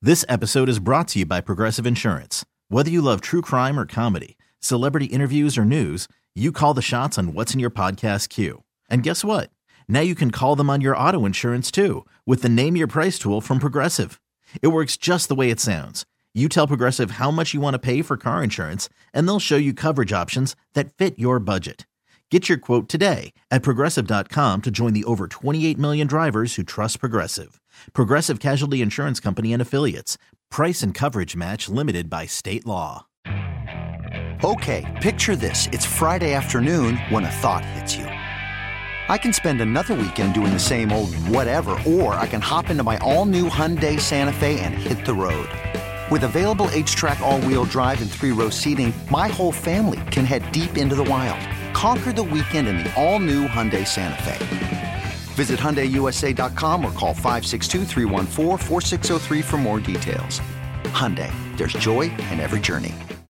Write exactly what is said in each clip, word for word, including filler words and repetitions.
This episode is brought to you by Progressive Insurance. Whether you love true crime or comedy, celebrity interviews or news, you call the shots on what's in your podcast queue. And guess what? Now you can call them on your auto insurance too with the Name Your Price tool from Progressive. It works just the way it sounds. You tell Progressive how much you want to pay for car insurance, and they'll show you coverage options that fit your budget. Get your quote today at Progressive dot com to join the over twenty-eight million drivers who trust Progressive. Progressive Casualty Insurance Company and Affiliates. Price and coverage match limited by state law. Okay, picture this. It's Friday afternoon when a thought hits you. I can spend another weekend doing the same old whatever, or I can hop into my all-new Hyundai Santa Fe and hit the road. With available H-Track all-wheel drive and three-row seating, my whole family can head deep into the wild. Conquer the weekend in the all-new Hyundai Santa Fe. Visit Hyundai U S A dot com or call five six two, three one four, four six zero three for more details. Hyundai, there's joy in every journey.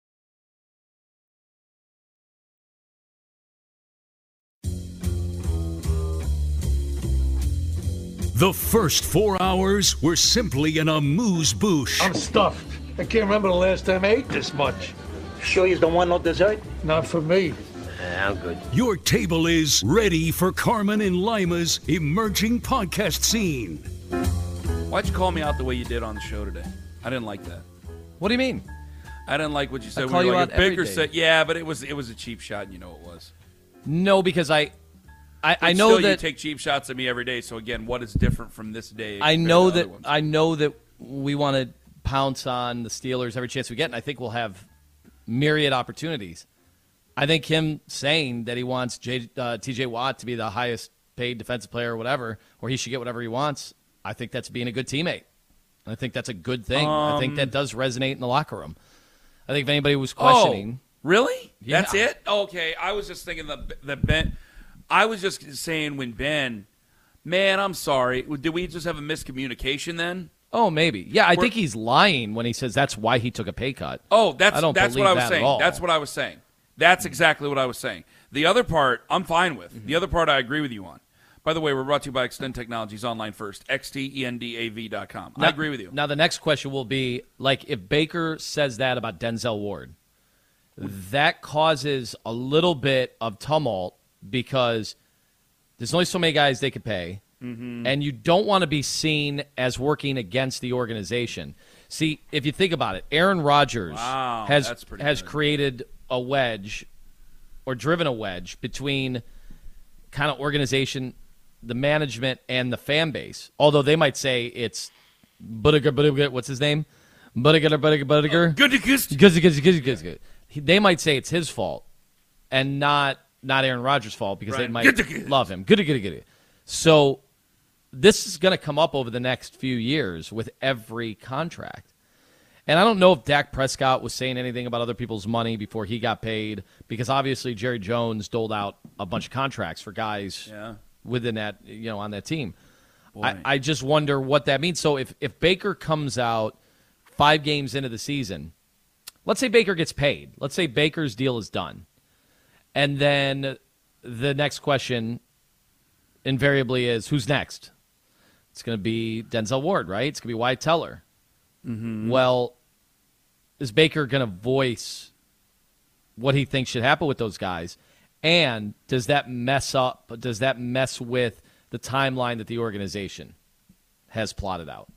The first four hours were simply an amuse-bouche. I'm stuffed. I can't remember the last time I ate this much. Sure you don't want no dessert? Not for me. I'm good. Your table is ready for Carmen and Lima's emerging podcast scene. Why'd you call me out the way you did on the show today? I didn't like that. What do you mean? I didn't like what you said. I call we were you like, out if Baker every day. said, yeah, but it was it was a cheap shot, and you know it was. No, because I, I, But I know still, that you take cheap shots at me every day. So again, what is different from this day? I compared know to that other ones? I know that we want to pounce on the Steelers every chance we get, and I think we'll have myriad opportunities. I think him saying that he wants J, uh, T J Watt to be the highest paid defensive player or whatever, or he should get whatever he wants, I think that's being a good teammate. I think that's a good thing. Um, I think that does resonate in the locker room. I think if anybody was questioning. Oh, really? Yeah. That's it? Okay, I was just thinking the the Ben. I was just saying when Ben, man, I'm sorry. Did we just have a miscommunication then? Oh, maybe. Yeah, I We're- think he's lying when he says that's why he took a pay cut. Oh, that's I don't that's believe what I was that at saying. all. That's what I was saying. That's exactly what I was saying. The other part, I'm fine with. Mm-hmm. The other part, I agree with you on. By the way, we're brought to you by Extend Technologies online first, X T E N D A V dot com. I Now- agree with you. Now, the next question will be, like, if Baker says that about Denzel Ward, that causes a little bit of tumult because there's only so many guys they could pay, Mm-hmm. and you don't want to be seen as working against the organization. See, if you think about it, Aaron Rodgers Wow, has that's pretty has good. created a wedge or driven a wedge between kind of organization, the management, and the fan base. Although they might say it's Budiger, Budiger, what's his name? Budiger, Budiger, Budiger. Good to good. Good, good, good, good, good. He- They might say it's his fault and not not Aaron Rodgers' fault because they Right. might Good, good. love him. Good, good, good. So this is going to come up over the next few years with every contract. And I don't know if Dak Prescott was saying anything about other people's money before he got paid because obviously Jerry Jones doled out a bunch of contracts for guys Yeah. within that, you know, on that team. Boy. I, I just wonder what that means. So if, if Baker comes out five games into the season, let's say Baker gets paid. Let's say Baker's deal is done. And then the next question invariably is, who's next? It's going to be Denzel Ward, right? It's going to be Wyatt Teller. Mm-hmm. Well, is Baker going to voice what he thinks should happen with those guys? And does that mess up, does that mess with the timeline that the organization has plotted out?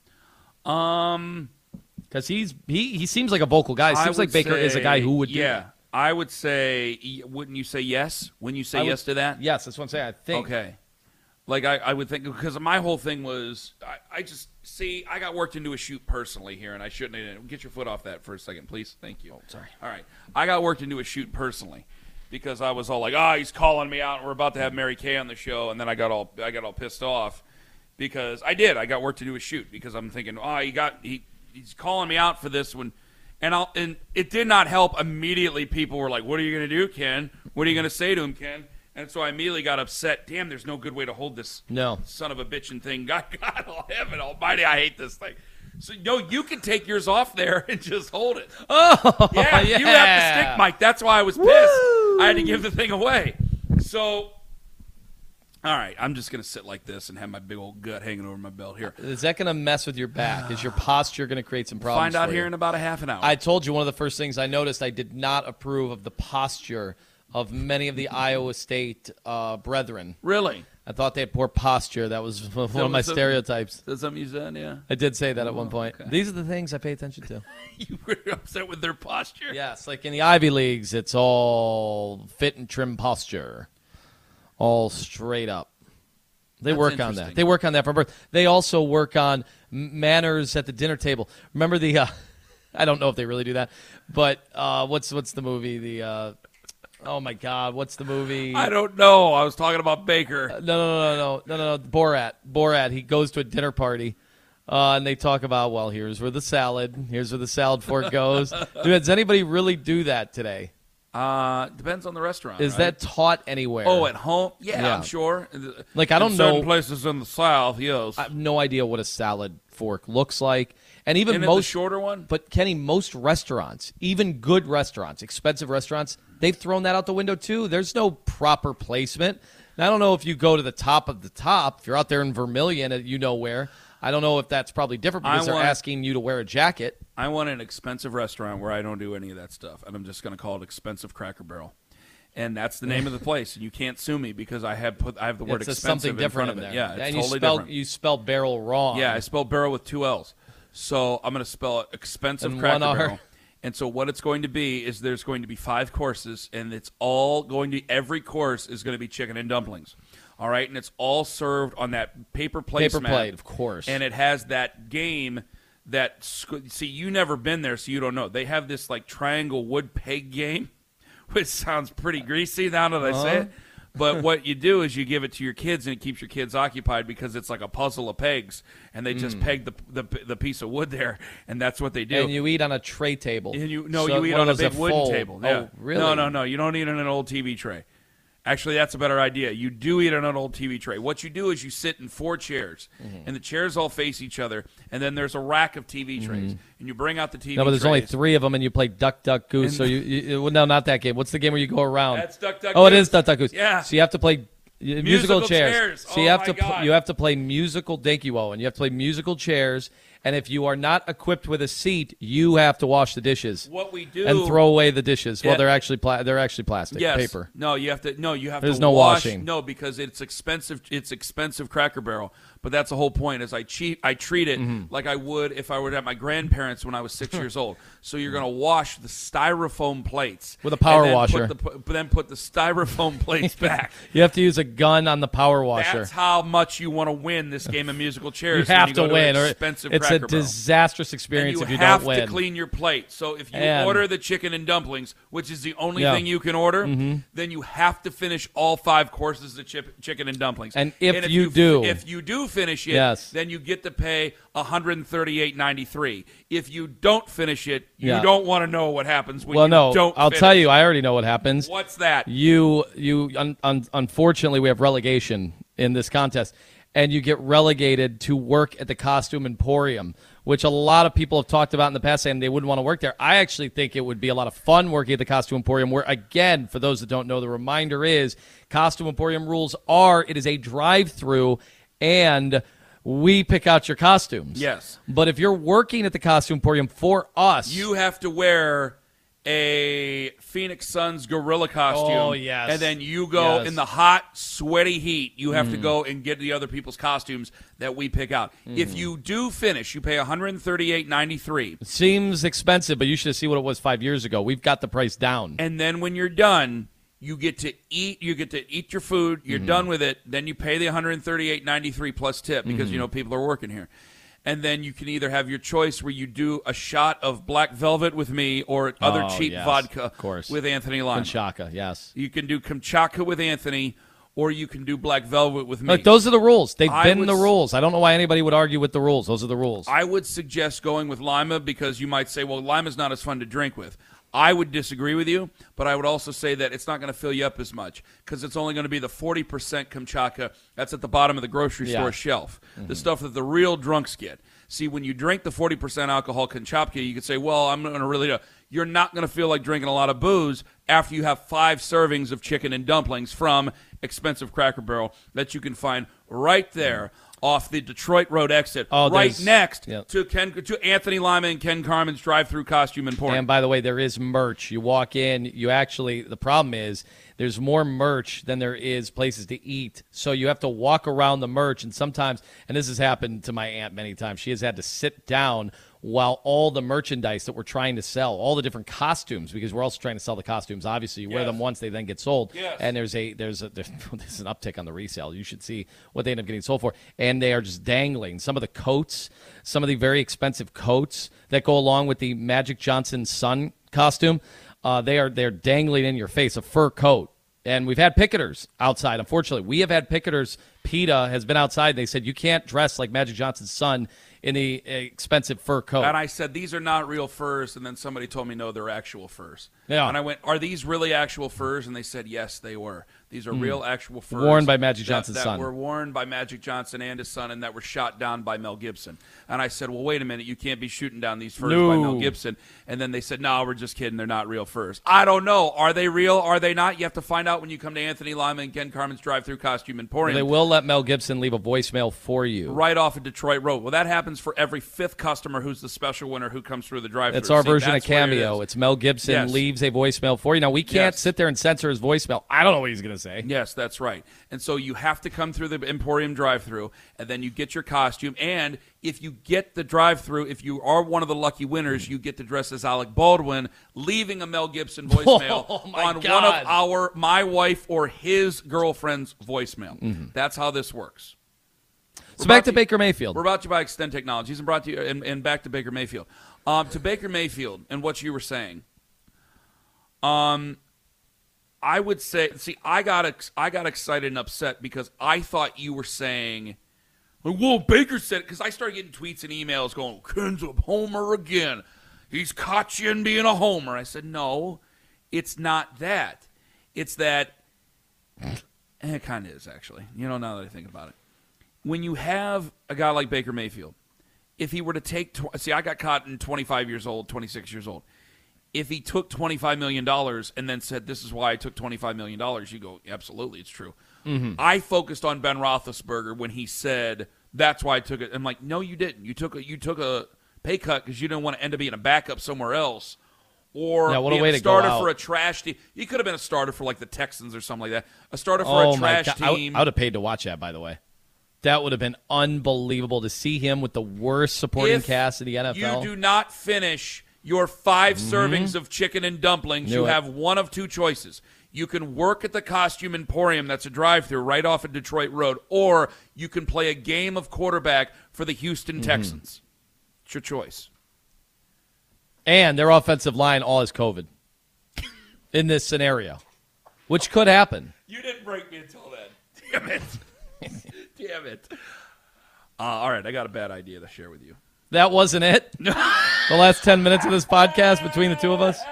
Um, Because he's he, he seems like a vocal guy. It I seems like would Baker is a guy who would do Yeah, that. I would say. y- Wouldn't you say yes? Wouldn't you say I would- yes to that? Yes, that's what I'm saying. I think. Okay. Like, I, I would think, because my whole thing was, I, I just, see, I got worked into a shoot personally here, and I shouldn't have. Get your foot off that for a second, please. Thank you. Oh, sorry. All right. I got worked into a shoot personally because I was all like, ah, oh, he's calling me out, and we're about to have Mary Kay on the show, and then I got all I got all pissed off because I did. I got worked into a shoot because I'm thinking, oh, he got, he he's calling me out for this one. And I'll, and it did not help. Immediately, people were like, what are you going to do, Ken? What are you going to say to him, Ken? And so I immediately got upset. Damn, there's no good way to hold this No. son of a bitchin' thing. God, God, oh, heaven almighty, I hate this thing. So, no, you can take yours off there and just hold it. Oh, Yeah, yeah. you have the stick mic. That's why I was pissed. I had to give the thing away. So All right, I'm just going to sit like this and have my big old gut hanging over my belt here. Is that going to mess with your back? Is your posture going to create some problems? Find out for here you? in about a half an hour. I told you one of the first things I noticed, I did not approve of the posture of many of the Iowa State uh, brethren. Really? I thought they had poor posture. That was one of my was a- stereotypes. That's something you said, yeah. I did say that at one Oh, point. okay. These are the things I pay attention to. You were upset with their posture? Yes, like in the Ivy Leagues, it's all fit and trim posture, all straight up. They That's work on interesting. that. They work on that from birth. They also work on m- manners at the dinner table. Remember the? Uh, I don't know if they really do that, but uh, what's what's the movie? The uh, oh my God, what's the movie? I don't know. I was talking about Baker. No, no, no, no, no, no, no. Borat. Borat. He goes to a dinner party, uh, and they talk about, well, here's where the salad, here's where the salad fork goes. Dude, does anybody really do that today? Uh, depends on the restaurant. Is right? that taught anywhere? Oh, at home? Yeah, Yeah. I'm sure. Like, I don't in certain know- places in the South, yes. I have no idea what a salad fork looks like, and even Isn't it most the shorter one? But Kenny, most restaurants, even good restaurants, expensive restaurants, they've thrown that out the window too. There's no proper placement. And I don't know if you go to the top of the top. If you're out there in Vermilion, you know where. I don't know if that's probably different because I they're want- asking you to wear a jacket. I want an expensive restaurant where I don't do any of that stuff, and I'm just going to call it Expensive Cracker Barrel. And that's the name of the place, and you can't sue me because I have put I have the word It's a expensive something in different front of in it. there. Yeah, it's and totally you spell different. you spell barrel wrong. Yeah, I spelled barrel with two L's. So I'm going to spell it Expensive And Cracker one R. Barrel. And so what it's going to be is there's going to be five courses, and it's all going to every course is going to be chicken and dumplings. All right, and it's all served on that paper plate. Paper plate, of course. And it has that game that see you never been there, so you don't know. They have this like triangle wood peg game, which sounds pretty greasy now that I say Uh-huh. it. But what you do is you give it to your kids, and it keeps your kids occupied because it's like a puzzle of pegs, and they just peg the, the the piece of wood there, and that's what they do. And you eat on a tray table. And you no, So you eat one on a of those big that wooden fold. table. Yeah. Oh, really? No, no, no. You don't eat on an old T V tray. Actually, that's a better idea. You do eat on an old T V tray. What you do is you sit in four chairs, Mm-hmm. and the chairs all face each other, and then there's a rack of T V trays, and you bring out the T V Mm-hmm. No, but there's only trays. three of them, and you play Duck, Duck, Goose. And- so you, you well, no, not that game. What's the game where you go around? That's Duck, Duck, Oh, it Goose. is Duck, Duck, Goose. Yeah. So you have to play uh, musical, Musical chairs. chairs. So you Oh, have my to pl- God. you have to play musical Dinky Woe, and you have to play musical chairs. And if you are not equipped with a seat, you have to wash the dishes What we do and throw away the dishes. Well, Yeah. they're actually pla- they're actually plastic yes. paper. No, you have to. No, you have There's to. no wash, washing. No, because it's expensive. It's expensive Cracker Barrel. But that's the whole point. Is I cheat. I treat it Mm-hmm. like I would if I were at my grandparents when I was six years old. So you're going to wash the styrofoam plates With a power and then washer. Put the, but then put the styrofoam plates back. You have to use a gun on the power washer. That's how much you want to win this game of musical You chairs. have when you to go to win, an or expensive it's a Cracker Barrel. disastrous And experience you if you have don't to win. clean your plate. So if you And- order the chicken and dumplings, which is the only Yeah. thing you can order, then you have to finish all five courses of chip, chicken and dumplings. And if you do- if you do finish it, Yes. then you get to pay one hundred thirty-eight ninety-three. If you don't finish it, you Yeah. don't want to know what happens when well, you no, don't. I'll finish. tell you. I already know what happens. What's that? You, you. Un, un, unfortunately, we have relegation in this contest, and you get relegated to work at the Costume Emporium, which a lot of people have talked about in the past, saying they wouldn't want to work there. I actually think it would be a lot of fun working at the Costume Emporium, where, again, for those that don't know, the reminder is Costume Emporium rules are it is a drive-through, and we pick out your costumes. Yes. But if you're working at the Costume Emporium for us, You have to wear a Phoenix Suns gorilla costume. Oh, yes. And then you go Yes. in the hot, sweaty heat. You have to go and get the other people's costumes that we pick out. If you do finish, you pay one hundred thirty-eight ninety-three. seems expensive, but you should see what it was five years ago. We've got the price down. And then when you're done, you get to eat. You get to eat your food. You're done with it. Then you pay the one hundred thirty-eight ninety-three plus tip because you know people are working here. And then you can either have your choice where you do a shot of Black Velvet with me or other Oh, cheap yes, vodka of course. with Anthony Lima. Conchaca, yes. You can do Kamchatka with Anthony, or you can do Black Velvet with me. Look, those are the rules. They've I been would the s- rules. I don't know why anybody would argue with the rules. Those are the rules. I would suggest going with Lima because you might say, well, Lima's not as fun to drink with. I would disagree with you, but I would also say that it's not going to fill you up as much because it's only going to be the forty percent Kamchatka that's at the bottom of the grocery Yeah. store shelf, the stuff that the real drunks get. See, when you drink the forty percent alcohol Kamchatka, you could say, well, I'm going to really do. You're not going to feel like drinking a lot of booze after you have five servings of chicken and dumplings from expensive Cracker Barrel that you can find right there off the Detroit Road exit, oh, right next yep. to Ken to Anthony Lima and Ken Carmen's drive-through costume emporium. And by the way, there is merch. You walk in, you actually, the problem is there's more merch than there is places to eat. So you have to walk around the merch, and sometimes, and this has happened to my aunt many times, she has had to sit down while all the merchandise that we're trying to sell, all the different costumes, because we're also trying to sell the costumes. Obviously, you yes. wear them once, they then get sold. Yes. And there's a there's a there's, there's an uptick on the resale. You should see what they end up getting sold for. And they are just dangling. Some of the coats, some of the very expensive coats that go along with the Magic Johnson Sun costume, uh, they are they're dangling in your face, a fur coat. And we've had picketers outside. Unfortunately, we have had picketers. PETA has been outside. They said, you can't dress like Magic Johnson's son in the expensive fur coat. And I said, these are not real furs. And then somebody told me, no, they're actual furs. Yeah. And I went, are these really actual furs? And they said, yes, they were. These are mm. real actual furs. Worn by Magic that, Johnson's that son. That were worn by Magic Johnson and his son, and that were shot down by Mel Gibson. And I said, well, wait a minute. You can't be shooting down these furs no. by Mel Gibson. And then they said, no, we're just kidding. They're not real furs. I don't know. Are they real? Are they not? You have to find out when you come to Anthony Lima and Ken Carmen's drive-through costume emporium. Well, they will let Mel Gibson leave a voicemail for you. Right off of Detroit Road. Well, that happens for every fifth customer who's the special winner who comes through the drive-through. It's our See, version of it Cameo. It's Mel Gibson yes. leaves a voicemail for you. Now, we can't yes. sit there and censor his voicemail. I don't know what he's going to say. Yes, that's right. And so you have to come through the Emporium drive-through, and then you get your costume. And if you get the drive-through, if you are one of the lucky winners, you get to dress as Alec Baldwin, leaving a Mel Gibson voicemail oh, on God. one of our, my wife or his girlfriend's voicemail. Mm-hmm. That's how this works. So back to, to Baker Mayfield. We're brought to you by Extend Technologies and brought to you and, and back to Baker Mayfield. Um, to Baker Mayfield and what you were saying. Um, I would say, see, I got ex- I got excited and upset because I thought you were saying, well, Baker said, because I started getting tweets and emails going, Ken's a homer again. He's caught you in being a homer. I said, no, it's not that. It's that, and it kind of is, actually. You know, now that I think about it. When you have a guy like Baker Mayfield, if he were to take, tw- see, I got caught in twenty-five years old, twenty-six years old. If he took twenty-five million dollars and then said, this is why I took twenty-five million dollars, you go, absolutely, it's true. Mm-hmm. I focused on Ben Roethlisberger when he said, that's why I took it. I'm like, no, you didn't. You took a, you took a pay cut because you didn't want to end up being a backup somewhere else. Or yeah, what a being way a to starter go out. for a trash team. You could have been a starter for, like, the Texans or something like that. A starter for oh a trash my God. team. I, I would have paid to watch that, by the way. That would have been unbelievable to see him with the worst supporting if cast in the N F L. You do not finish your five mm-hmm. servings of chicken and dumplings. Knew you it. have one of two choices. You can work at the Costume Emporium, that's a drive-through right off of Detroit Road, or you can play a game of quarterback for the Houston mm-hmm. Texans. It's your choice. And their offensive line all is COVID in this scenario, which could happen. You didn't break me until then. Damn it. Damn it. Uh, all right, I got a bad idea to share with you. That wasn't it? The last ten minutes of this podcast between the two of us?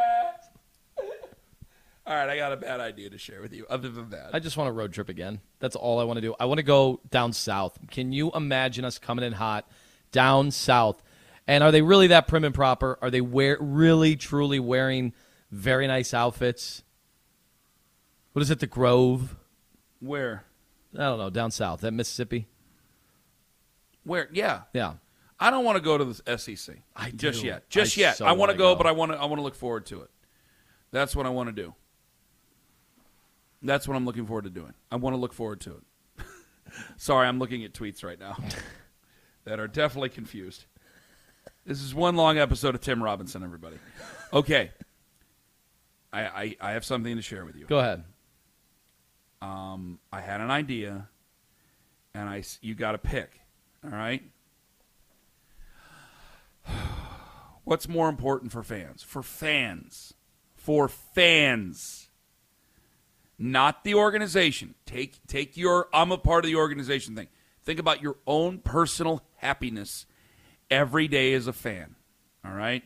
All right, I got a bad idea to share with you. Other than that, I just want a road trip again. That's all I want to do. I want to go down south. Can you imagine us coming in hot down south? And are they really that prim and proper? Are they wear, really, truly wearing very nice outfits? What is it, the Grove? Where? I don't know, down south, that Mississippi. Where? Yeah. Yeah. I don't want to go to the S E C. I Just do. yet. Just I yet. so I want to wanna go, go, but I want to I want to look forward to it. That's what I want to do. That's what I'm looking forward to doing. I want to look forward to it. Sorry, I'm looking at tweets right now that are definitely confused. This is one long episode of Tim Robinson, everybody. Okay. I, I, I have something to share with you. Go ahead. Um, I had an idea, and I, you got to pick, all right? What's more important for fans? For fans. For fans. Not the organization. Take, take your I'm a part of the organization thing. Think about your own personal happiness every day as a fan, all right?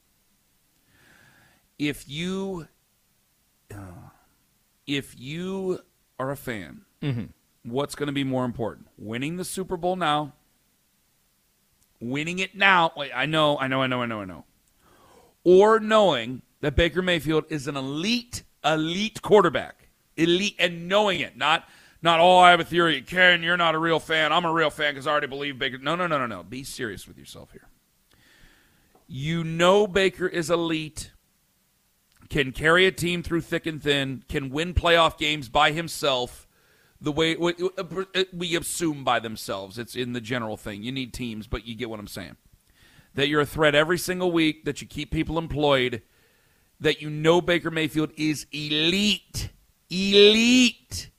If you, uh, if you are a fan, mm-hmm. what's going to be more important? Winning the Super Bowl now winning it now. Wait, I know, I know, I know, I know, I know. Or knowing that Baker Mayfield is an elite, elite quarterback. Elite, and knowing it. Not, not oh, I have a theory. Ken, you're not a real fan. I'm a real fan because I already believe Baker. No, no, no, no, no. Be serious with yourself here. You know Baker is elite, can carry a team through thick and thin, can win playoff games by himself. The way we assume by themselves. It's in the general thing. You need teams, but you get what I'm saying. That you're a threat every single week, that you keep people employed, that you know Baker Mayfield is elite. Elite.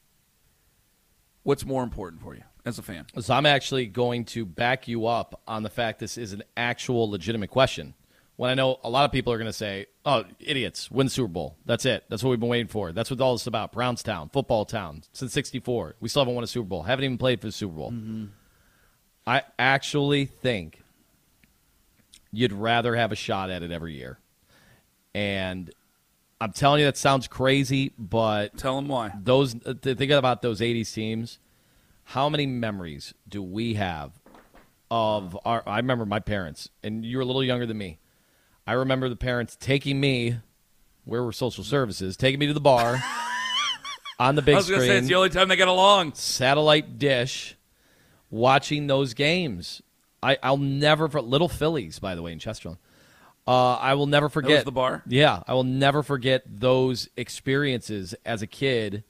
What's more important for you as a fan? So I'm actually going to back you up on the fact this is an actual legitimate question. When I know a lot of people are going to say, oh, idiots, win the Super Bowl. That's it. That's what we've been waiting for. That's what all this is about. Brownstown, football town, since sixty-four. We still haven't won a Super Bowl. Haven't even played for the Super Bowl. Mm-hmm. I actually think you'd rather have a shot at it every year. And I'm telling you that sounds crazy, but tell them why. Those think about those eighties teams. How many memories do we have of our – I remember my parents, and you were a little younger than me. I remember the parents taking me, where were social services, taking me to the bar on the big I was screen. Say, it's the only time they get along. Satellite dish, watching those games. I, I'll never – Little Phillies, by the way, in Chesterland. Uh, I will never forget. That was the bar? Yeah, I will never forget those experiences as a kid,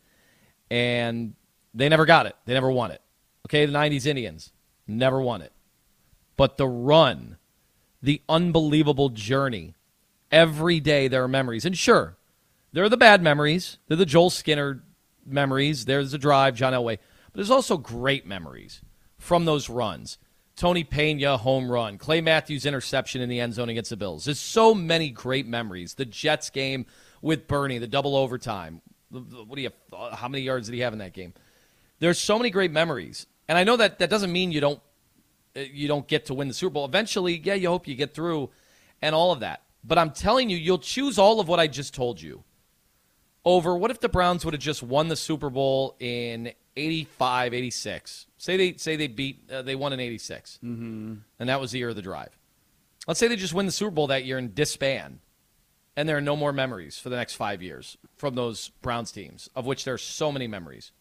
and they never got it. They never won it. Okay, the nineties Indians never won it. But the run – the unbelievable journey. Every day there are memories. And sure, there are the bad memories. They're the Joel Skinner memories. There's the drive, John Elway. But there's also great memories from those runs. Tony Pena home run. Clay Matthews interception in the end zone against the Bills. There's so many great memories. The Jets game with Bernie, the double overtime. What do you? How many yards did he have in that game? There's so many great memories. And I know that that doesn't mean you don't you don't get to win the Super Bowl. Eventually, yeah, you hope you get through and all of that. But I'm telling you, you'll choose all of what I just told you over what if the Browns would have just won the Super Bowl in eighty-five, eighty-six. Say they say they beat uh, they won in eighty-six. Mm-hmm. And that was the year of the drive. Let's say they just win the Super Bowl that year and disband. And there are no more memories for the next five years from those Browns teams, of which there are so many memories.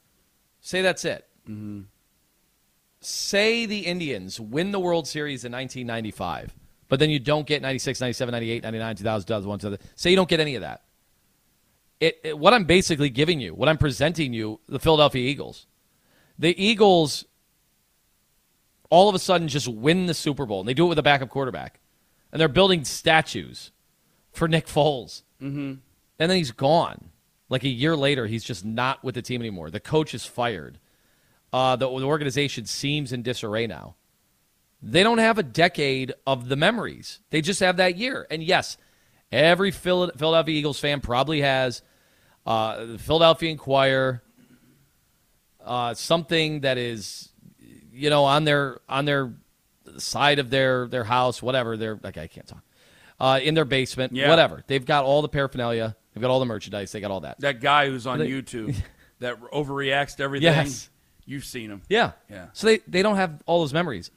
Say that's it. Mm-hmm. Say the Indians win the World Series in nineteen ninety-five, but then you don't get ninety-six, ninety-seven, ninety-eight, ninety-nine, two thousand, two thousand one, two thousand. Say you don't get any of that. It, it, what I'm basically giving you, what I'm presenting you, the Philadelphia Eagles. The Eagles all of a sudden just win the Super Bowl, and they do it with a backup quarterback. And they're building statues for Nick Foles. Mm-hmm. And then he's gone. Like a year later, he's just not with the team anymore. The coach is fired. Uh, the, the organization seems in disarray now. They don't have a decade of the memories. They just have that year. And yes, every Philadelphia Eagles fan probably has uh, the Philadelphia Inquirer, uh, something that is, you know, on their on their side of their, their house, whatever. They're like I can't talk. Uh, in their basement, yeah. Whatever. They've got all the paraphernalia. They've got all the merchandise. They got all that. That guy who's on they, YouTube that overreacts to everything. Yes. You've seen him. Yeah. Yeah. So they, they don't have all those memories.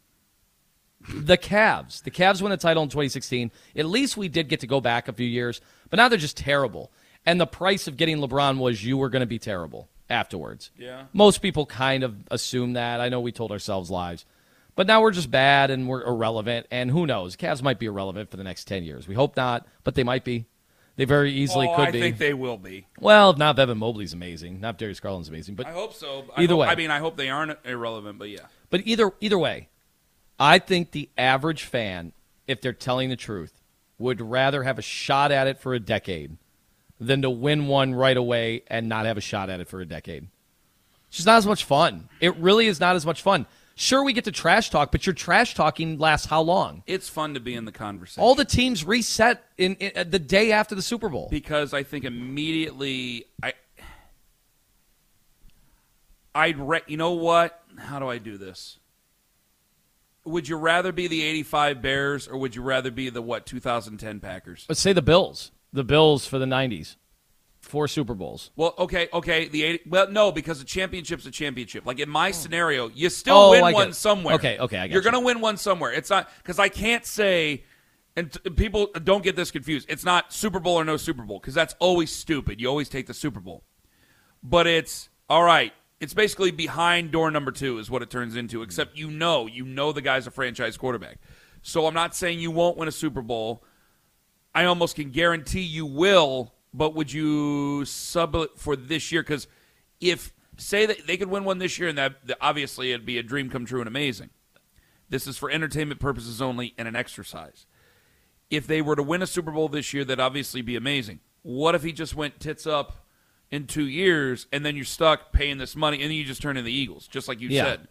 The Cavs. The Cavs won the title in twenty sixteen. At least we did get to go back a few years. But now they're just terrible. And the price of getting LeBron was you were going to be terrible afterwards. Yeah. Most people kind of assume that. I know we told ourselves lies. But now we're just bad and we're irrelevant. And who knows? Cavs might be irrelevant for the next ten years. We hope not, but they might be. They very easily oh, could I be. I think they will be. Well, not if Evan Mobley's amazing. Not if Darius Garland's amazing. But I hope so. Either I hope, way. I mean, I hope they aren't irrelevant, but yeah. But either either way, I think the average fan, if they're telling the truth, would rather have a shot at it for a decade than to win one right away and not have a shot at it for a decade. It's just not as much fun. It really is not as much fun. Sure, we get to trash talk, but your trash talking lasts how long? It's fun to be in the conversation. All the teams reset in, in the day after the Super Bowl. Because I think immediately, I, I'd re- you know what? How do I do this? Would you rather be the eighty-five Bears or would you rather be the, what, two thousand ten Packers? Let's say the Bills. The Bills for the nineties. Four Super Bowls. Well, okay, okay. The eighty, well, no, because a championship's a championship. Like in my scenario, you still Oh, win I get one it. somewhere. Okay, okay, I get You're you. going to win one somewhere. It's not because I can't say, and t- people don't get this confused. It's not Super Bowl or no Super Bowl because that's always stupid. You always take the Super Bowl, but it's all right. It's basically behind door number two is what it turns into. Except you know, you know the guy's a franchise quarterback. So I'm not saying you won't win a Super Bowl. I almost can guarantee you will. But would you sub it for this year? Because if, say that they could win one this year, and that obviously it'd be a dream come true and amazing. This is for entertainment purposes only and an exercise. If they were to win a Super Bowl this year, that'd obviously be amazing. What if he just went tits up in two years, and then you're stuck paying this money, and then you just turn in the Eagles, just like you Yeah. said?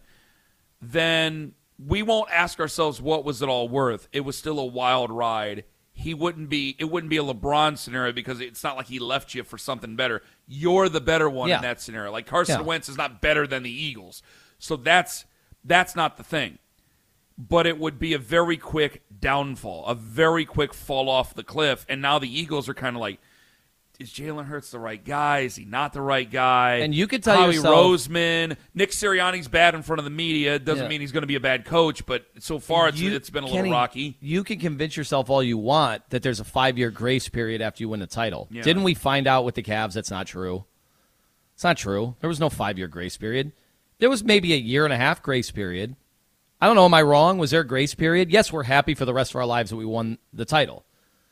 Then we won't ask ourselves what was it all worth. It was still a wild ride. He wouldn't be. It wouldn't be a LeBron scenario because it's not like he left you for something better. You're the better one Yeah. in that scenario. Like Carson Yeah. Wentz is not better than the Eagles, so that's that's not the thing. But it would be a very quick downfall, a very quick fall off the cliff. And now the Eagles are kind of like, is Jalen Hurts the right guy? Is he not the right guy? And you could tell Howie yourself- Roseman, Nick Sirianni's bad in front of the media. It doesn't Yeah. mean he's going to be a bad coach, but so far it's, You- it's been a Kenny, little rocky. You can convince yourself all you want that there's a five-year grace period after you win the title. Yeah. Didn't we find out with the Cavs that's not true? It's not true. There was no five-year grace period. There was maybe a year and a half grace period. I don't know. Am I wrong? Was there a grace period? Yes, we're happy for the rest of our lives that we won the title.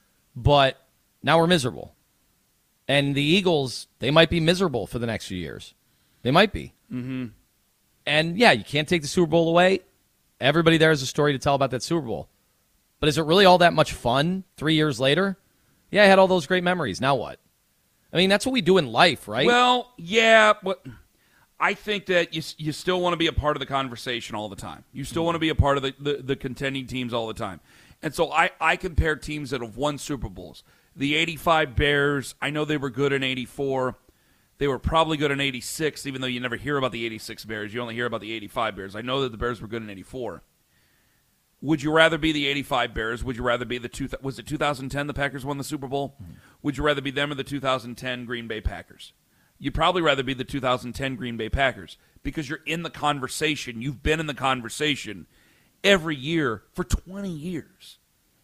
But now we're miserable. And the Eagles, they might be miserable for the next few years. They might be. Mm-hmm. And, yeah, you can't take the Super Bowl away. Everybody there has a story to tell about that Super Bowl. But is it really all that much fun three years later? Yeah, I had all those great memories. Now what? I mean, that's what we do in life, right? Well, yeah, but I think that you you still want to be a part of the conversation all the time. You still want to be a part of the, the, the contending teams all the time. And so I, I compare teams that have won Super Bowls. The eighty-five Bears, I know they were good in eighty-four. They were probably good in eighty-six, even though you never hear about the eighty-six Bears. You only hear about the eighty-five Bears. I know that the Bears were good in eighty-four. Would you rather be the eighty-five Bears? Would you rather be the two? Was it two thousand ten the Packers won the Super Bowl? Mm-hmm. Would you rather be them or the two thousand ten Green Bay Packers? You'd probably rather be the two thousand ten Green Bay Packers because you're in the conversation. You've been in the conversation every year for twenty years.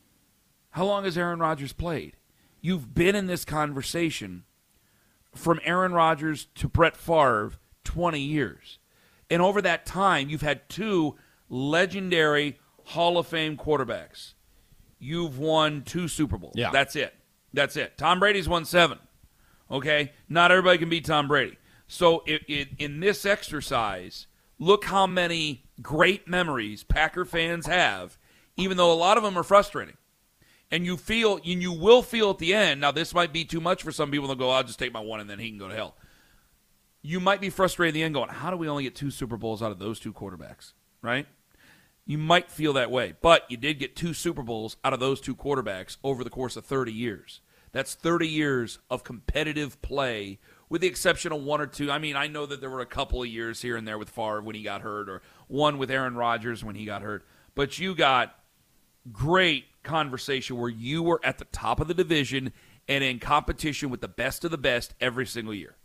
How long has Aaron Rodgers played? You've been in this conversation from Aaron Rodgers to Brett Favre twenty years. And over that time, you've had two legendary Hall of Fame quarterbacks. You've won two Super Bowls. Yeah. That's it. That's it. Tom Brady's won seven. Okay? Not everybody can beat Tom Brady. So it, it, in this exercise, look how many great memories Packer fans have, even though a lot of them are frustrating. And you feel, and you will feel at the end, now this might be too much for some people. They'll go, I'll just take my one and then he can go to hell. You might be frustrated at the end going, how do we only get two Super Bowls out of those two quarterbacks, right? You might feel that way. But you did get two Super Bowls out of those two quarterbacks over the course of thirty years. That's thirty years of competitive play, with the exception of one or two. I mean, I know that there were a couple of years here and there with Favre when he got hurt, or one with Aaron Rodgers when he got hurt. But you got great conversation where you were at the top of the division and in competition with the best of the best every single year.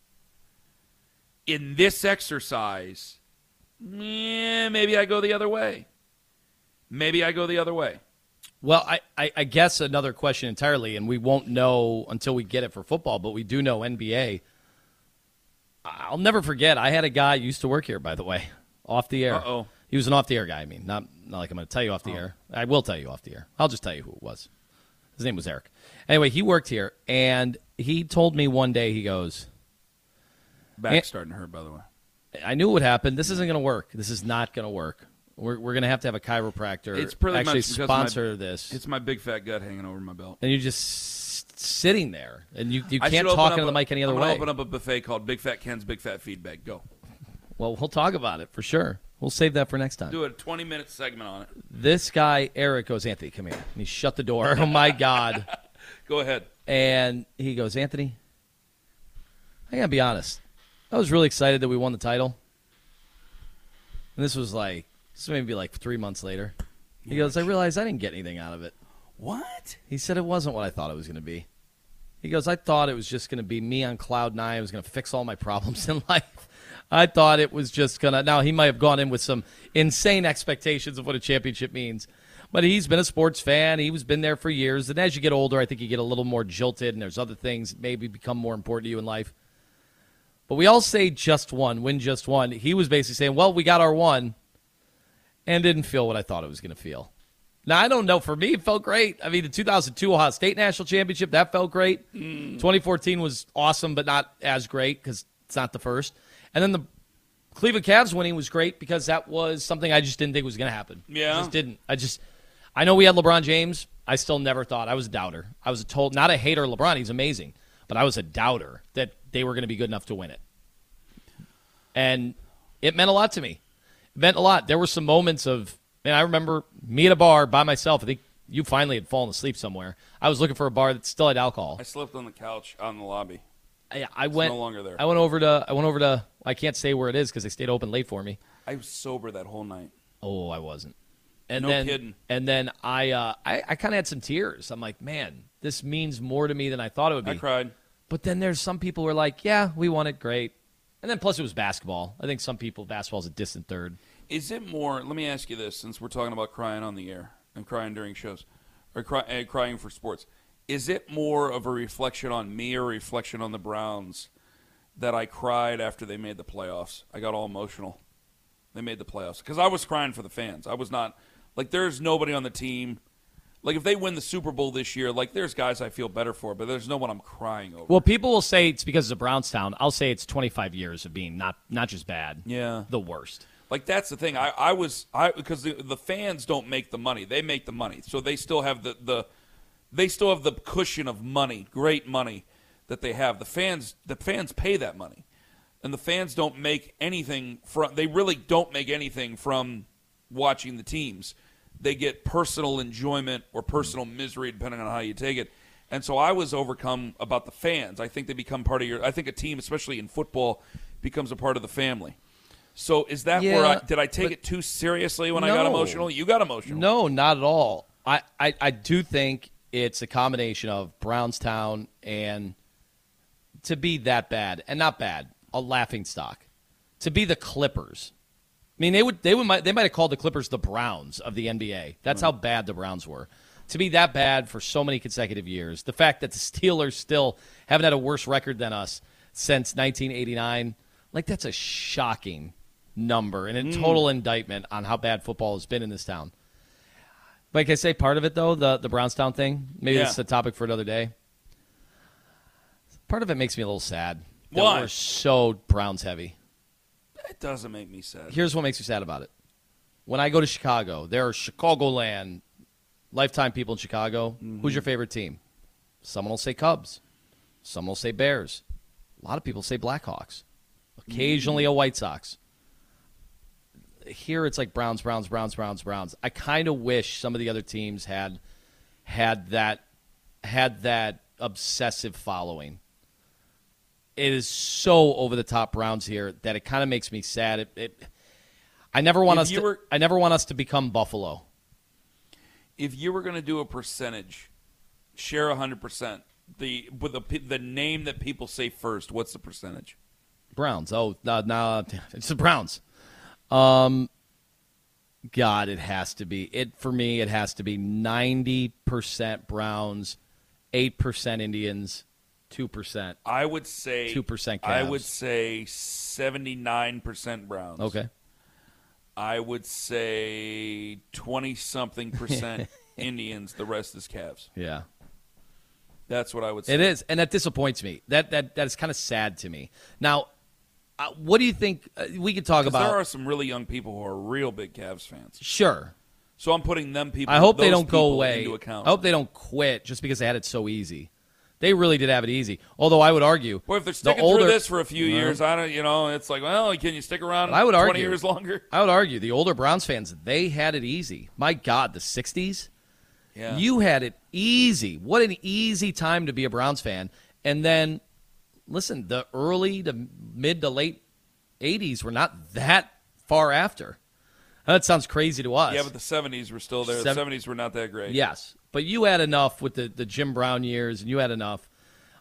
In this exercise, yeah, maybe I go the other way. Maybe I go the other way. Well, I, I, I guess another question entirely, and we won't know until we get it for football, but we do know N B A. I'll never forget, I had a guy who used to work here, by the way, off the air. Uh-oh. He was an off-the-air guy, I mean, not, not like I'm going to tell you off the Oh. air. I will tell you off the air. I'll just tell you who it was. His name was Eric. Anyway, he worked here, and he told me one day, he goes, Back's And- starting to hurt, by the way. I knew it would happen. This isn't going to work. This is not going to work. We're, we're going to have to have a chiropractor It's pretty actually much because sponsor my, this. It's my big fat gut hanging over my belt. And you're just s- sitting there, and you, you I can't should talk open into up the a- mic any other I'm gonna way. open up a buffet called Big Fat Ken's Big Fat Feedback. Go. Well, we'll talk about it for sure. We'll save that for next time. Do a twenty-minute segment on it. This guy, Eric, goes, Anthony, come here. And he shut the door. Oh, my God. Go ahead. And he goes, Anthony, I got to be honest. I was really excited that we won the title. And this was like, this was maybe like three months later. He goes, I realized I didn't get anything out of it. What? He said it wasn't what I thought it was going to be. He goes, I thought it was just going to be me on cloud nine. I was going to fix all my problems in life. I thought it was just going to – now, he might have gone in with some insane expectations of what a championship means. But he's been a sports fan. He was been there for years. And as you get older, I think you get a little more jilted, and there's other things that maybe become more important to you in life. But we all say just one, win just one. He was basically saying, well, we got our one, and didn't feel what I thought it was going to feel. Now, I don't know. For me, it felt great. I mean, the two thousand two Ohio State National Championship, that felt great. Mm. twenty fourteen was awesome, but not as great because it's not the first. And then the Cleveland Cavs winning was great because that was something I just didn't think was going to happen. Yeah. I just didn't. I just – I know we had LeBron James. I still never thought. I was a doubter. I was a told, not a hater of LeBron. He's amazing. But I was a doubter that they were going to be good enough to win it. And it meant a lot to me. It meant a lot. There were some moments of – man, I remember me at a bar by myself. I think you finally had fallen asleep somewhere. I was looking for a bar that still had alcohol. I slept on the couch out in the lobby. I, I it's went. no longer there. I went over to. I went over to. I can't say where it is because they stayed open late for me. I was sober that whole night. Oh, I wasn't. And no then, kidding. And then I, uh, I, I kind of had some tears. I'm like, man, this means more to me than I thought it would be. I cried. But then there's some people who are like, yeah, we won it, great. And then plus it was basketball. I think some people basketball is a distant third. Is it more? Let me ask you this, since we're talking about crying on the air and crying during shows, or cry, uh, crying for sports. Is it more of a reflection on me or a reflection on the Browns that I cried after they made the playoffs? I got all emotional. They made the playoffs because I was crying for the fans. I was not like there's nobody on the team. Like if they win the Super Bowl this year, like there's guys I feel better for, but there's no one I'm crying over. Well, people will say it's because of Brownstown. I'll say it's twenty-five years of being not not just bad. Yeah, the worst. Like that's the thing. I, I was I because the, the fans don't make the money. They make the money, so they still have the, the they still have the cushion of money, great money that they have. The fans the fans pay that money, and the fans don't make anything from. They really don't make anything from watching the teams. They get personal enjoyment or personal misery, depending on how you take it. And so I was overcome about the fans. I think they become part of your. I think a team, especially in football, becomes a part of the family. So is that yeah, where I did I take it too seriously when no, I got emotional? You got emotional. No, not at all. I, I, I do think it's a combination of Brownstown and to be that bad, and not bad, a laughing stock. To be the Clippers. I mean, they would they would they might have called the Clippers the Browns of the N B A. That's right. How bad the Browns were. To be that bad for so many consecutive years. The fact that the Steelers still haven't had a worse record than us since nineteen eighty-nine, like that's a shocking number and a mm. total indictment on how bad football has been in this town. Like I say, part of it, though, the, the Brownstown thing, maybe yeah. it's a topic for another day. Part of it makes me a little sad. That Why? We're so Browns heavy. It doesn't make me sad. Here's what makes me sad about it. When I go to Chicago, there are Chicagoland, lifetime people in Chicago. Mm-hmm. Who's your favorite team? Someone will say Cubs. Someone will say Bears. A lot of people say Blackhawks. Occasionally mm-hmm. a White Sox. Here it's like Browns, Browns, Browns, Browns, Browns. I kind of wish some of the other teams had had that had that obsessive following. It is so over the top Browns here that it kind of makes me sad. It, it I never want if us to were, I never want us to become Buffalo. If you were going to do a percentage, share one hundred percent. The with the the name that people say first, what's the percentage? Browns. Oh, no, no it's the Browns. Um, God, it has to be it for me. It has to be ninety percent Browns, eight percent Indians, two percent. I would say two percent. Cavs. I would say seventy nine percent Browns. Okay. I would say twenty something percent Indians. The rest is Cavs. Yeah. That's what I would say. It is, and that disappoints me. That that that is kind of sad to me. Now. Uh, what do you think uh, we could talk about? There are some really young people who are real big Cavs fans. Sure. So I'm putting them people. I hope they those don't go away. Into account. I hope they don't quit just because they had it so easy. They really did have it easy. Although I would argue, well, if they're sticking the older, through this for a few uh, years, I don't. You know, it's like, well, can you stick around? I would twenty argue, years longer. I would argue the older Browns fans, they had it easy. My God, the sixties. Yeah. You had it easy. What an easy time to be a Browns fan. And then, listen, the early to mid to late eighties were not that far after. That sounds crazy to us. Yeah, but the seventies were still there. Seven- the seventies were not that great. Yes, but you had enough with the, the Jim Brown years, and you had enough.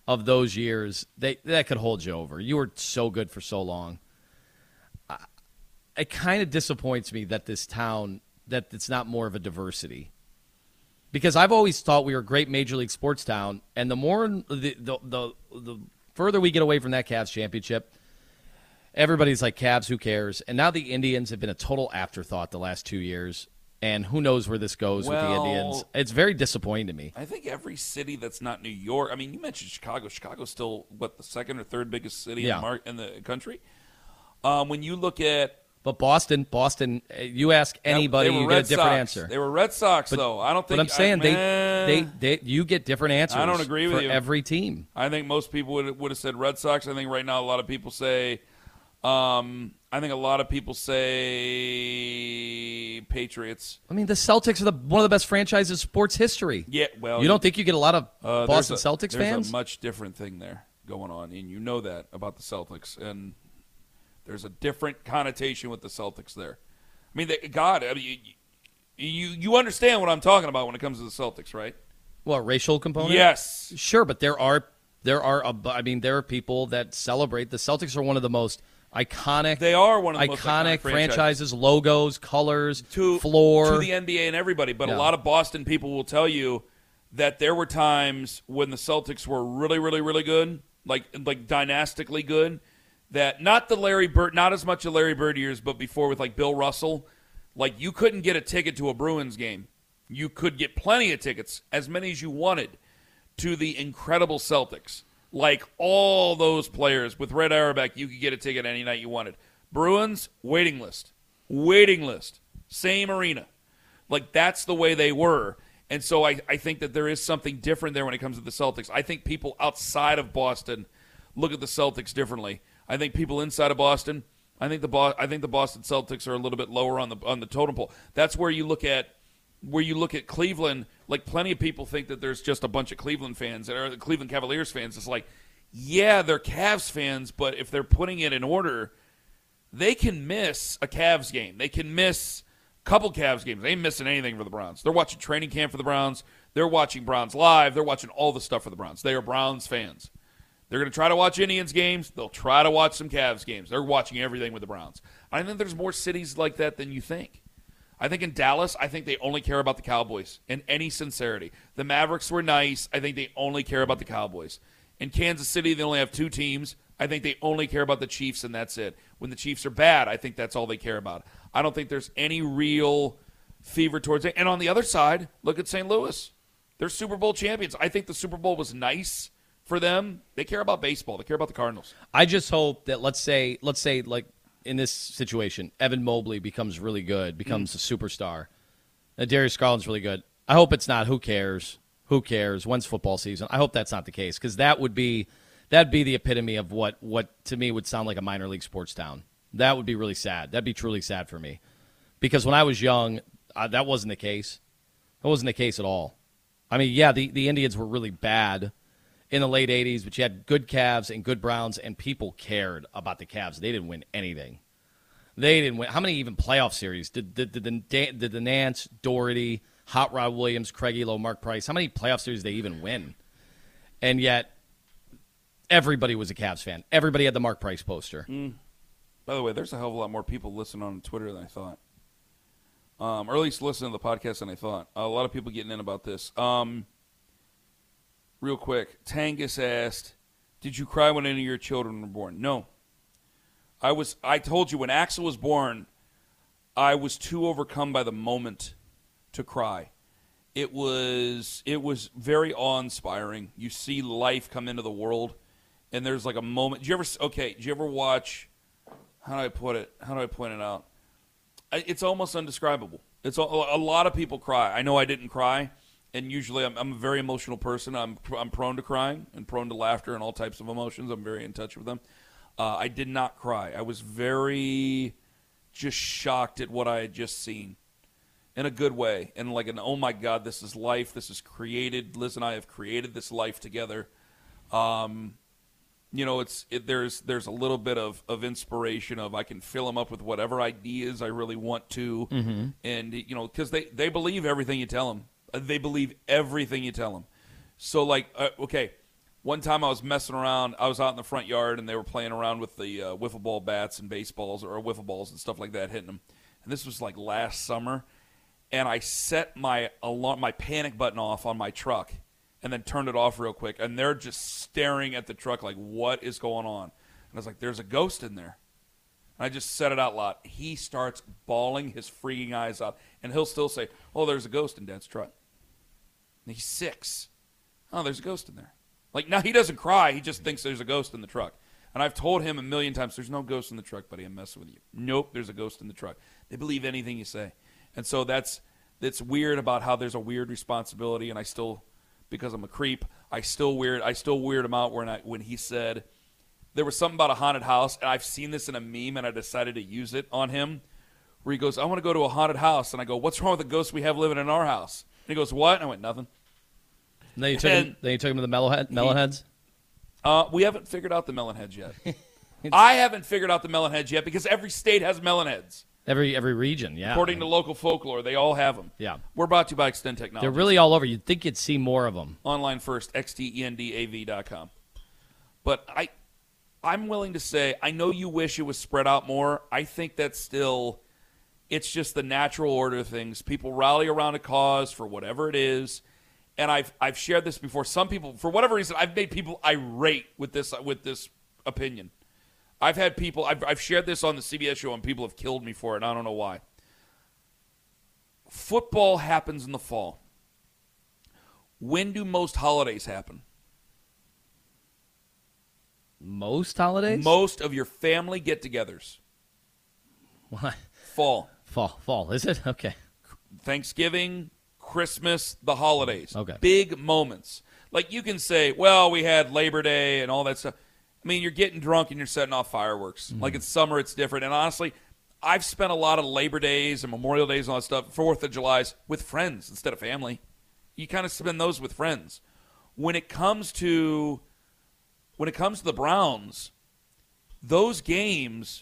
of those years, they that could hold you over. You were so good for so long. I, it kind of disappoints me that this town, that it's not more of a diversity. Because I've always thought we were a great Major League sports town, and the more the the the, the further we get away from that Cavs championship, everybody's like, Cavs, who cares? And now the Indians have been a total afterthought the last two years. And who knows where this goes well, with the Indians. It's very disappointing to me. I think every city that's not New York, I mean, you mentioned Chicago. Chicago's still, what, the second or third biggest city yeah. in, the mar- in the country? Um, when you look at... But Boston, Boston, you ask anybody, you get a different Sox. answer. They were Red Sox, but, though. I don't think... But I'm saying I, they, man, they, they, you get different answers I don't agree with for you. every team. I think most people would, would have said Red Sox. I think right now a lot of people say... Um, I think a lot of people say Patriots. I mean, the Celtics are the, one of the best franchises in sports history. Yeah, well, you don't think you get a lot of uh, Boston a, Celtics there's fans? There's a much different thing there going on, and you know that about the Celtics. And there's a different connotation with the Celtics there. I mean, they, God, I mean, you, you you understand what I'm talking about when it comes to the Celtics, right? What, racial component? Yes, sure, but there are there are a, I mean, there are people that celebrate. The Celtics are one of the most iconic. They are one of the iconic, most iconic franchises. franchises, logos, colors, to, floor. To the N B A and everybody. But yeah. a lot of Boston people will tell you that there were times when the Celtics were really, really, really good, like like dynastically good, that not the Larry Bird, not as much the Larry Bird years, but before with like Bill Russell, like you couldn't get a ticket to a Bruins game. You could get plenty of tickets, as many as you wanted, to the incredible Celtics. Like all those players with Red Auerbach, you could get a ticket any night you wanted. Bruins, waiting list. Waiting list. Same arena. Like that's the way they were. And so I, I think that there is something different there when it comes to the Celtics. I think people outside of Boston look at the Celtics differently. I think people inside of Boston, I think the Bo- I think the Boston Celtics are a little bit lower on the on the totem pole. That's where you look at where you look at Cleveland, like plenty of people think that there's just a bunch of Cleveland fans or the Cleveland Cavaliers fans. It's like, yeah, they're Cavs fans, but if they're putting it in order, they can miss a Cavs game. They can miss a couple Cavs games. They ain't missing anything for the Browns. They're watching training camp for the Browns. They're watching Browns live. They're watching all the stuff for the Browns. They are Browns fans. They're going to try to watch Indians games. They'll try to watch some Cavs games. They're watching everything with the Browns. I think there's more cities like that than you think. I think in Dallas, I think they only care about the Cowboys in any sincerity. The Mavericks were nice. I think they only care about the Cowboys. In Kansas City, they only have two teams. I think they only care about the Chiefs, and that's it. When the Chiefs are bad, I think that's all they care about. I don't think there's any real fever towards it. And on the other side, look at Saint Louis. They're Super Bowl champions. I think the Super Bowl was nice for them. They care about baseball. They care about the Cardinals. I just hope that, let's say, let's say, like, in this situation, Evan Mobley becomes really good, becomes mm. a superstar. And Darius Garland's really good. I hope it's not. Who cares? Who cares? When's football season? I hope that's not the case, because that would be that'd be the epitome of what, what to me would sound like a minor league sports town. That would be really sad. That'd be truly sad for me, because when I was young, uh, that wasn't the case. That wasn't the case at all. I mean, yeah, the, the Indians were really bad in the late eighties, but you had good Cavs and good Browns, and people cared about the Cavs. They didn't win anything. They didn't win. How many even playoff series did, did, did, the, did the Nance, Doherty, Hot Rod Williams, Craig Elo, Mark Price, how many playoff series did they even win? And yet, everybody was a Cavs fan. Everybody had the Mark Price poster. Mm. By the way, there's a hell of a lot more people listening on Twitter than I thought. Um, or at least listening to the podcast than I thought. A lot of people getting in about this. Um, real quick, Tangus asked, did you cry when any of your children were born? No. I was. I told you, when Axel was born, I was too overcome by the moment to cry. It was it was very awe-inspiring. You see life come into the world, and there's like a moment. Did you ever? Okay. Did you ever watch? How do I put it? How do I point it out? It's almost undescribable. It's a, a lot of people cry. I know I didn't cry, and usually I'm, I'm a very emotional person. I'm I'm prone to crying and prone to laughter and all types of emotions. I'm very in touch with them. Uh, I did not cry. I was very just shocked at what I had just seen, in a good way, and like an, oh my God, this is life. This is created. Liz and I have created this life together. Um, you know, it's it, there's there's a little bit of, of inspiration of I can fill them up with whatever ideas I really want to, mm-hmm. and you know, because they, they believe everything you tell them. They believe everything you tell them. So like, uh, okay, One time I was messing around. I was out in the front yard, and they were playing around with the uh, wiffle ball bats and baseballs or wiffle balls and stuff like that, hitting them. And this was like last summer. And I set my alarm, my panic button off on my truck and then turned it off real quick. And they're just staring at the truck like, what is going on? And I was like, there's a ghost in there. And I just said it out loud. He starts bawling his freaking eyes out. And he'll still say, oh, there's a ghost in Dad's truck. And he's six. Oh, there's a ghost in there. Like, now he doesn't cry. He just thinks there's a ghost in the truck. And I've told him a million times, there's no ghost in the truck, buddy. I'm messing with you. Nope, there's a ghost in the truck. They believe anything you say. And so that's that's weird about how there's a weird responsibility. And I still, because I'm a creep, I still weird I still weird him out when I when he said there was something about a haunted house, and I've seen this in a meme, and I decided to use it on him, where he goes, I want to go to a haunted house. And I go, what's wrong with the ghost we have living in our house? And he goes, what? And I went, nothing. And then you took And him, then you took him to the mellow head, mellow he- heads? Uh, we haven't figured out the melon heads yet. I haven't figured out the melon heads yet because every state has melon heads. Every every region, yeah. According to local folklore, they all have them. Yeah. We're brought to you by Extend Technology. They're really all over. You'd think you'd see more of them. Online first, X T E N D A V dot com. But I, I'm willing to say, I know you wish it was spread out more. I think that's still, it's just the natural order of things. People rally around a cause for whatever it is. And I've I've shared this before. Some people, for whatever reason, I've made people irate with this with this opinion. I've had people, I've, I've shared this on the C B S show, and people have killed me for it, and I don't know why. Football happens in the fall. When do most holidays happen? Most holidays? Most of your family get-togethers. What? Fall. Fall. Fall. Is it? Okay. Thanksgiving, Christmas, the holidays. Okay. Big moments. Like you can say, well, we had Labor Day and all that stuff. I mean, you're getting drunk and you're setting off fireworks. Mm-hmm. Like it's summer, it's different. And honestly, I've spent a lot of Labor Days and Memorial Days and all that stuff, Fourth of July's, with friends instead of family. You kind of spend those with friends. When it comes to when it comes to the Browns, those games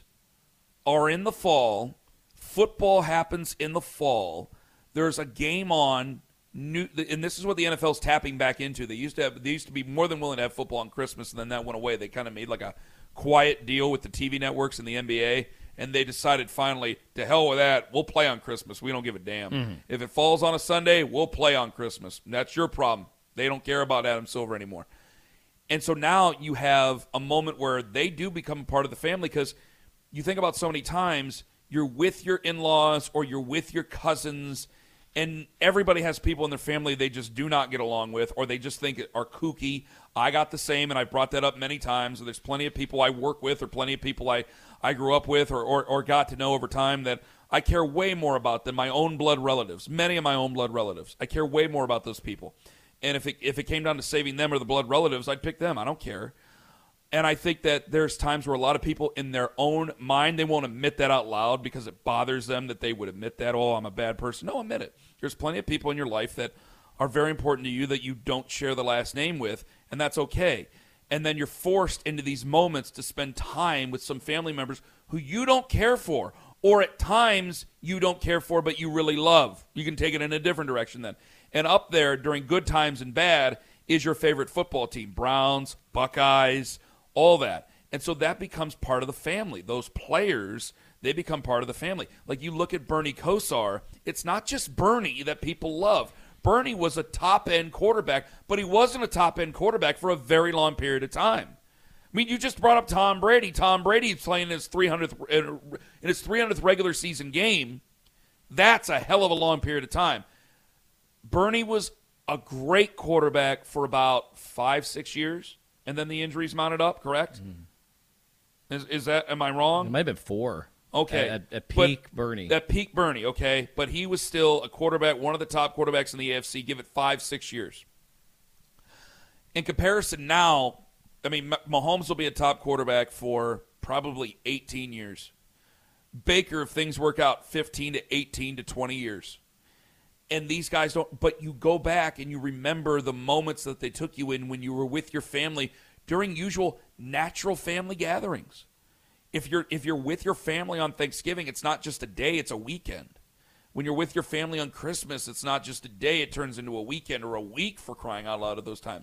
are in the fall. Football happens in the fall. There's a game on, new, and this is what the N F L's tapping back into. They used to have, they used to be more than willing to have football on Christmas, and then that went away. They kind of made like a quiet deal with the T V networks and the N B A, and they decided finally, to hell with that. We'll play on Christmas. We don't give a damn. Mm-hmm. If it falls on a Sunday, we'll play on Christmas. That's your problem. They don't care about Adam Silver anymore. And so now you have a moment where they do become a part of the family, because you think about so many times you're with your in-laws or you're with your cousins, and everybody has people in their family they just do not get along with, or they just think are kooky. I got the same, and I've brought that up many times. There's plenty of people I work with, or plenty of people I, I grew up with or, or, or got to know over time that I care way more about than my own blood relatives. Many of my own blood relatives. I care way more about those people. And if it, if it came down to saving them or the blood relatives, I'd pick them. I don't care. And I think that there's times where a lot of people in their own mind, they won't admit that out loud because it bothers them that they would admit that, oh, I'm a bad person. No, admit it. There's plenty of people in your life that are very important to you that you don't share the last name with, and that's okay. And then you're forced into these moments to spend time with some family members who you don't care for, or at times you don't care for but you really love. You can take it in a different direction then. And up there during good times and bad is your favorite football team, Browns, Buckeyes, all that. And so that becomes part of the family. Those players, they become part of the family. Like you look at Bernie Kosar, it's not just Bernie that people love. Bernie was a top-end quarterback, but he wasn't a top-end quarterback for a very long period of time. I mean, you just brought up Tom Brady. Tom Brady is playing his three hundredth in his three hundredth regular season game. That's a hell of a long period of time. Bernie was a great quarterback for about five, six years, and then the injuries mounted up, correct? Mm. Is, is that, am I wrong? It might have been four. Okay. At, at peak but, Bernie. At peak Bernie, okay. But he was still a quarterback, one of the top quarterbacks in the A F C, give it five, six years. In comparison now, I mean, Mahomes will be a top quarterback for probably eighteen years. Baker, if things work out, fifteen to eighteen to twenty years. And these guys don't, but you go back and you remember the moments that they took you in when you were with your family during usual natural family gatherings. If you're if you're with your family on Thanksgiving, it's not just a day, it's a weekend. When you're with your family on Christmas, it's not just a day, it turns into a weekend or a week, for crying out loud at those times.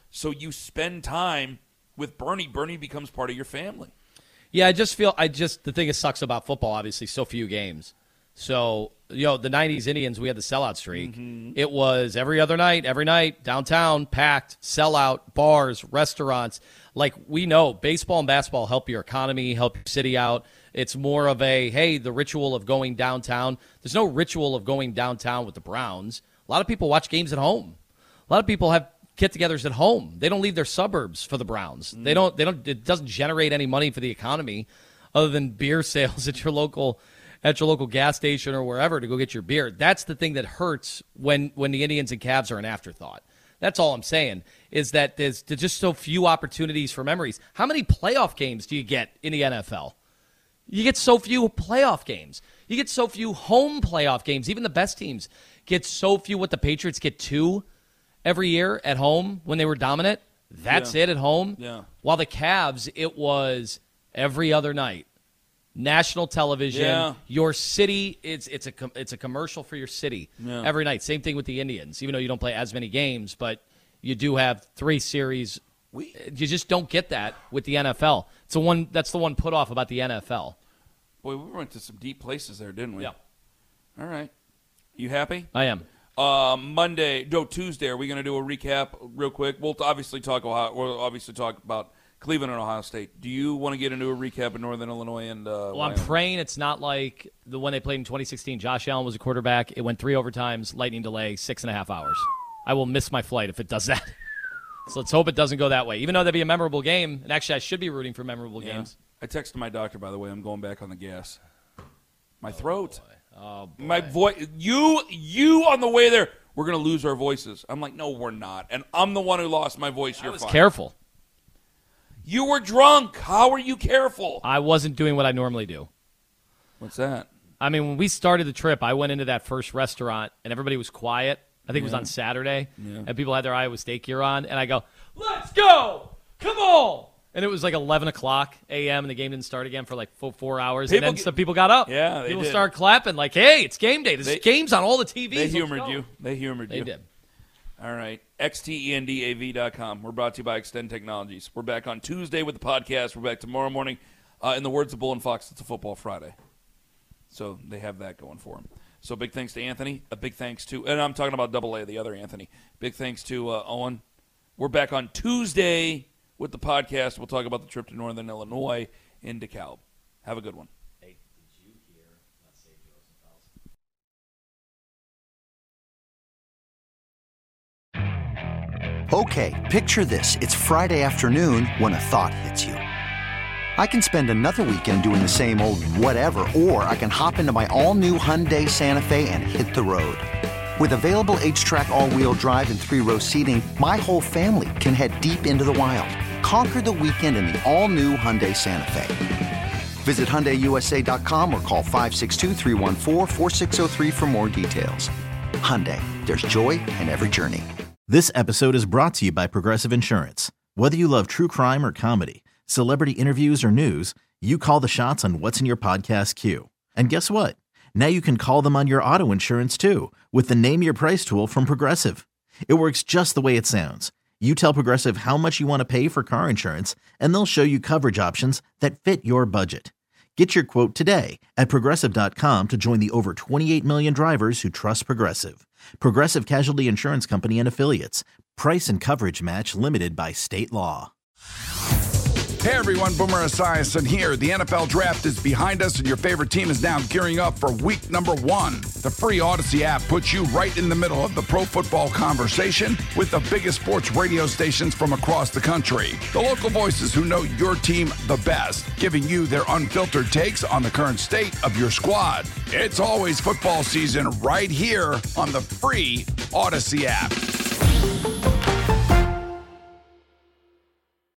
So you spend time with Bernie. Bernie becomes part of your family. Yeah, I just feel I just the thing that sucks about football, obviously, so few games. So, you know, the nineties Indians, we had the sellout streak. Mm-hmm. It was every other night, every night, downtown, packed, sellout, bars, restaurants. Like, we know baseball and basketball help your economy, help your city out. It's more of a, hey, the ritual of going downtown. There's no ritual of going downtown with the Browns. A lot of people watch games at home. A lot of people have get-togethers at home. They don't leave their suburbs for the Browns. Mm. They don't. They don't. It doesn't generate any money for the economy, other than beer sales at your local, at your local gas station or wherever to go get your beer. That's the thing that hurts when when the Indians and Cavs are an afterthought. That's all I'm saying is that there's, there's just so few opportunities for memories. How many playoff games do you get in the N F L? You get so few playoff games. You get so few home playoff games. Even the best teams get so few. What the Patriots get two every year at home when they were dominant. That's yeah. it at home. Yeah. While the Cavs, it was every other night. National television, yeah. your city, it's it's a it's a commercial for your city yeah. every night. Same thing with the Indians, even though you don't play as many games, but you do have three series. We, you just don't get that with the N F L. It's the one that's the one put off about the N F L. Boy, we went to some deep places there, didn't we? Yeah. All right. You happy? I am. Uh, Monday, no, Tuesday, are we going to do a recap real quick? We'll obviously talk Ohio, we'll obviously talk about Cleveland and Ohio State. Do you want to get into a recap of Northern Illinois and uh, Well, Wyoming? I'm praying it's not like the one they played in twenty sixteen. Josh Allen was a quarterback. It went three overtimes, lightning delay, six and a half hours. I will miss my flight if it does that. So let's hope it doesn't go that way. Even though that'd be a memorable game, and actually I should be rooting for memorable yeah. games. I texted my doctor, by the way. I'm going back on the gas. My throat. Boy. Oh, boy. My voice. You, you on the way there. We're going to lose our voices. I'm like, no, we're not. And I'm the one who lost my voice. You're I was fine. careful. You were drunk. How are you careful? I wasn't doing what I normally do. What's that? I mean, when we started the trip, I went into that first restaurant, and everybody was quiet. I think yeah. it was on Saturday, yeah. and people had their Iowa State gear on, and I go, let's go! Come on! And it was like eleven o'clock a.m., and the game didn't start again for like four, four hours, people and then get, some people got up. Yeah, they People did. started clapping like, hey, it's game day. This they, game's on all the T Vs. They humored you. They humored they you. They did. All right. X T E N D A V dot com. We're brought to you by Extend Technologies. We're back on Tuesday with the podcast. We're back tomorrow morning. Uh, in the words of Bull and Fox, it's a football Friday. So they have that going for them. So big thanks to Anthony. A big thanks to, and I'm talking about Double A, the other Anthony. Big thanks to uh, Owen. We're back on Tuesday with the podcast. We'll talk about the trip to Northern Illinois in DeKalb. Have a good one. Hey, did you hear about Save Rosenfels? Okay, picture this. It's Friday afternoon when a thought hits you. I can spend another weekend doing the same old whatever, or I can hop into my all-new Hyundai Santa Fe and hit the road. With available H-Track all-wheel drive and three-row seating, my whole family can head deep into the wild. Conquer the weekend in the all-new Hyundai Santa Fe. Visit Hyundai U S A dot com or call five six two, three one four, four six zero three for more details. Hyundai, there's joy in every journey. This episode is brought to you by Progressive Insurance. Whether you love true crime or comedy, celebrity interviews or news, you call the shots on what's in your podcast queue. And guess what? Now you can call them on your auto insurance too with the Name Your Price tool from Progressive. It works just the way it sounds. You tell Progressive how much you want to pay for car insurance, and they'll show you coverage options that fit your budget. Get your quote today at Progressive dot com to join the over twenty-eight million drivers who trust Progressive. Progressive Casualty Insurance Company and Affiliates. Price and coverage match limited by state law. Hey everyone, Boomer Esiason here. The N F L Draft is behind us and your favorite team is now gearing up for week number one. The free Odyssey app puts you right in the middle of the pro football conversation with the biggest sports radio stations from across the country. The local voices who know your team the best, giving you their unfiltered takes on the current state of your squad. It's always football season right here on the free Odyssey app.